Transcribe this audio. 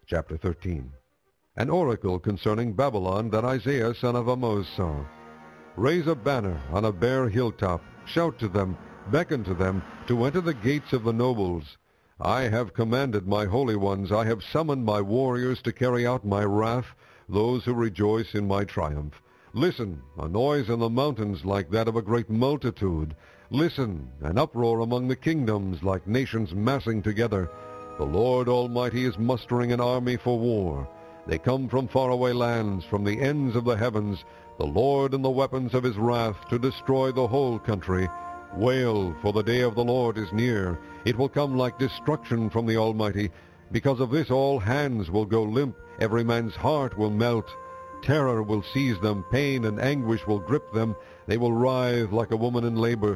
Chapter 13. An oracle concerning Babylon that Isaiah son of Amoz saw. Raise a banner on a bare hilltop. Shout to them, beckon to them, to enter the gates of the nobles. I have commanded my holy ones, I have summoned my warriors to carry out my wrath, those who rejoice in my triumph. Listen, a noise in the mountains like that of a great multitude. Listen, an uproar among the kingdoms like nations massing together. The Lord Almighty is mustering an army for war. They come from faraway lands, from the ends of the heavens, the Lord and the weapons of his wrath, to destroy the whole country. Wail, for the day of the Lord is near. It will come like destruction from the Almighty. Because of this all hands will go limp, every man's heart will melt. Terror will seize them, pain and anguish will grip them. They will writhe like a woman in labor.